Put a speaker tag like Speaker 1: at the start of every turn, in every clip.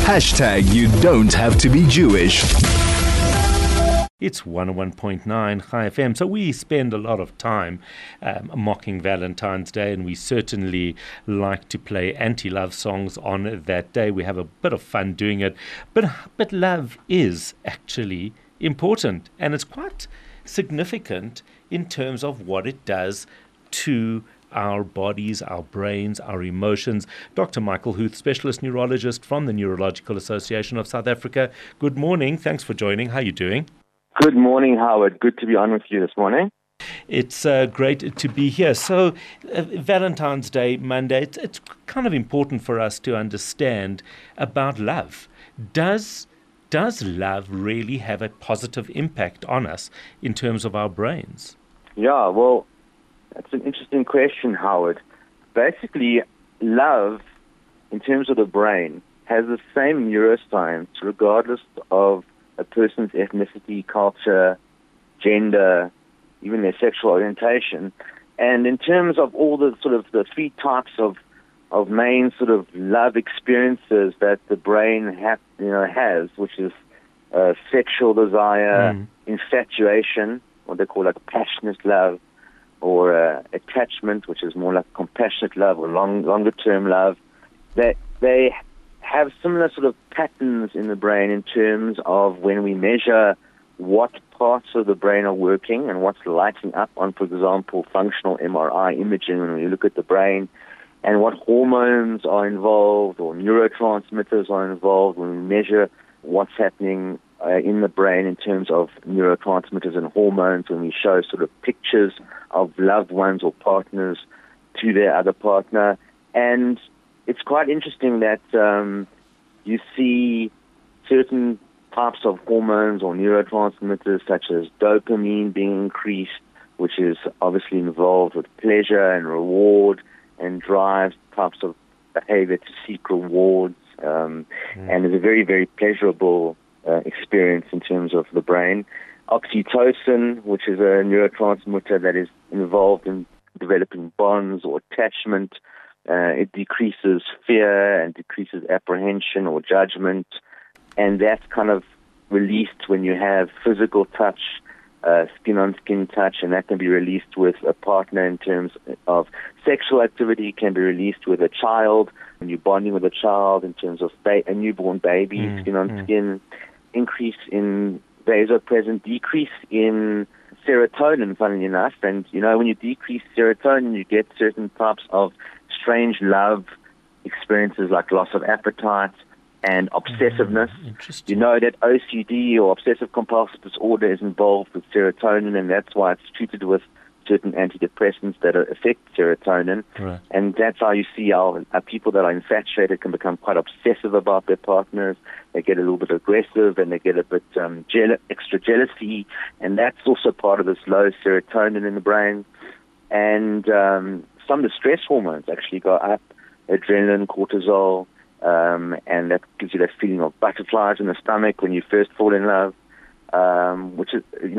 Speaker 1: You don't have to be Jewish.
Speaker 2: It's 101.9 High FM. So we spend a lot of time mocking Valentine's Day, and we certainly like to play anti-love songs on that day. We have a bit of fun doing it. But love is actually important, and it's quite significant in terms of what it does to our bodies, our brains, our emotions. Dr. Michael Huth, specialist neurologist from the Neurological Association of South Africa. Good morning. Thanks for joining. How are you doing?
Speaker 3: Good morning, Howard. Good to be on with you this morning.
Speaker 2: It's great to be here. So, Valentine's Day, Monday, it's kind of important for us to understand about love. Does love really have a positive impact on us in terms of our brains?
Speaker 3: Yeah, well, that's an interesting question, Howard. Basically, love, in terms of the brain, has the same neuroscience regardless of a person's ethnicity, culture, gender, even their sexual orientation. And in terms of all the sort of the three types of main sort of love experiences that the brain has, which is sexual desire, infatuation, what they call like passionate love, or attachment, which is more like compassionate love or longer-term love, that they have similar sort of patterns in the brain in terms of when we measure what parts of the brain are working and what's lighting up on, for example, functional MRI imaging when we look at the brain, and what hormones are involved or neurotransmitters are involved when we measure what's happening in the brain in terms of neurotransmitters and hormones when we show sort of pictures of loved ones or partners to their other partner. And it's quite interesting that you see certain types of hormones or neurotransmitters such as dopamine being increased, which is obviously involved with pleasure and reward and drives types of behavior to seek rewards, and is a very, very pleasurable experience in terms of the brain. Oxytocin, which is a neurotransmitter that is involved in developing bonds or attachment, it decreases fear and decreases apprehension or judgment, and that's kind of released when you have physical touch, skin-on-skin touch, and that can be released with a partner in terms of sexual activity, can be released with a child, when you're bonding with a child in terms of a newborn baby, skin-on-skin, increase in vasopressin, decrease in serotonin, funnily enough. And, when you decrease serotonin, you get certain types of strange love experiences like loss of appetite and obsessiveness. You know that OCD or obsessive-compulsive disorder is involved with serotonin, and that's why it's treated with certain antidepressants that affect serotonin. Right. And that's how you see how people that are infatuated can become quite obsessive about their partners. They get a little bit aggressive, and they get a bit extra jealousy, and that's also part of this low serotonin in the brain. And some of the stress hormones actually go up, adrenaline, cortisol, and that gives you that feeling of butterflies in the stomach when you first fall in love, which is,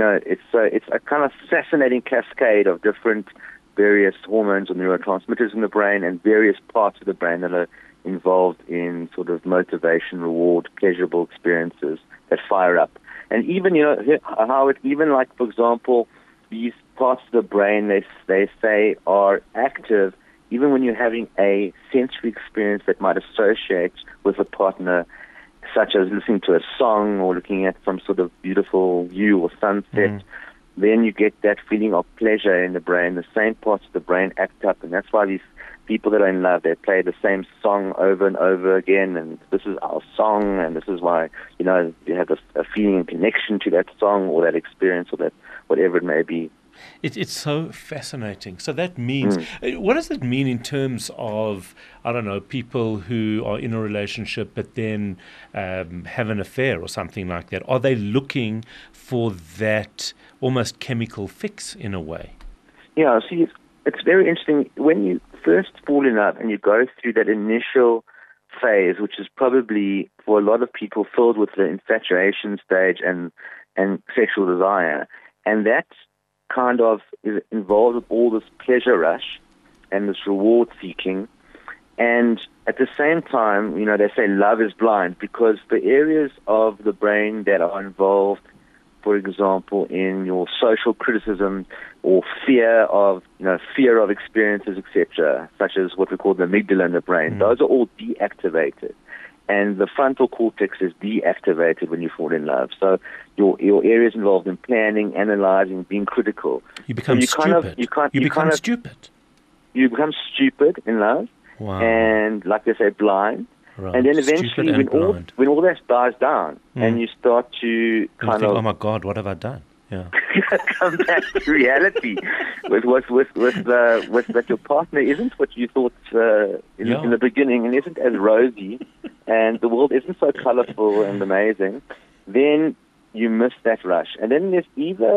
Speaker 3: it's a kind of fascinating cascade of different various hormones or neurotransmitters in the brain and various parts of the brain that are involved in sort of motivation, reward, pleasurable experiences that fire up. And even, how it, even like, for example, these parts of the brain, they say are active even when you're having a sensory experience that might associate with a partner, such as listening to a song or looking at some sort of beautiful view or sunset, then you get that feeling of pleasure in the brain. The same parts of the brain act up, and that's why these people that are in love, they play the same song over and over again, and this is our song, and this is why, you have a feeling and connection to that song or that experience or that whatever it may be.
Speaker 2: It's so fascinating. So that means, what does it mean in terms of, I don't know, people who are in a relationship but then have an affair or something like that? Are they looking for that almost chemical fix in a way?
Speaker 3: Yeah, see, it's very interesting. When you first fall in love and you go through that initial phase, which is probably for a lot of people filled with the infatuation stage and sexual desire, and that kind of is involved with all this pleasure rush and this reward seeking, And at the same time, they say love is blind because the areas of the brain that are involved, for example, in your social criticism or fear of experiences, etc., such as what we call the amygdala in the brain, those are all deactivated. And the frontal cortex is deactivated when you fall in love. So your areas involved in planning, analyzing, being critical.
Speaker 2: You become stupid. You become stupid.
Speaker 3: You become stupid in love.
Speaker 2: Wow.
Speaker 3: And, like they say, blind.
Speaker 2: Right.
Speaker 3: And then eventually, when all that dies down, and you start to
Speaker 2: think, oh my God, what have I done? Yeah.
Speaker 3: come back to reality with that your partner isn't what you thought in the beginning, and isn't as rosy, and the world isn't so colorful and amazing. Then you miss that rush, and then there's either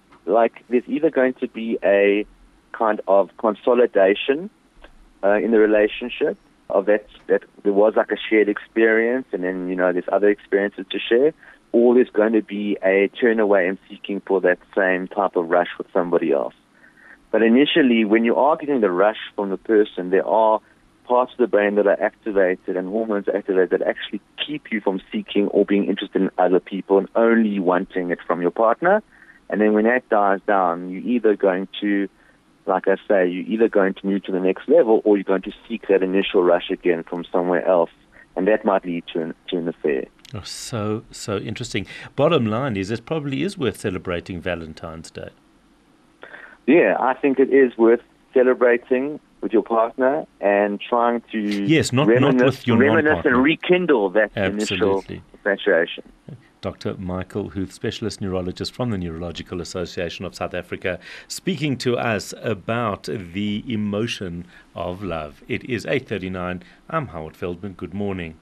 Speaker 3: going to be a kind of consolidation in the relationship of that there was like a shared experience, and then there's other experiences to share, or there's going to be a turn away and seeking for that same type of rush with somebody else. But initially, when you are getting the rush from the person, there are parts of the brain that are activated and hormones activated that actually keep you from seeking or being interested in other people and only wanting it from your partner. And then when that dies down, you're either going to, like I say, you're either going to move to the next level, or you're going to seek that initial rush again from somewhere else, and that might lead to an affair.
Speaker 2: Oh, so interesting. Bottom line is, it probably is worth celebrating Valentine's Day.
Speaker 3: Yeah, I think it is worth celebrating with your partner and trying to
Speaker 2: not with your
Speaker 3: reminisce and rekindle that
Speaker 2: Absolutely.
Speaker 3: Initial infatuation.
Speaker 2: Dr. Michael Huth, specialist neurologist from the Neurological Association of South Africa, speaking to us about the emotion of love. It is 8:39. I'm Howard Feldman. Good morning.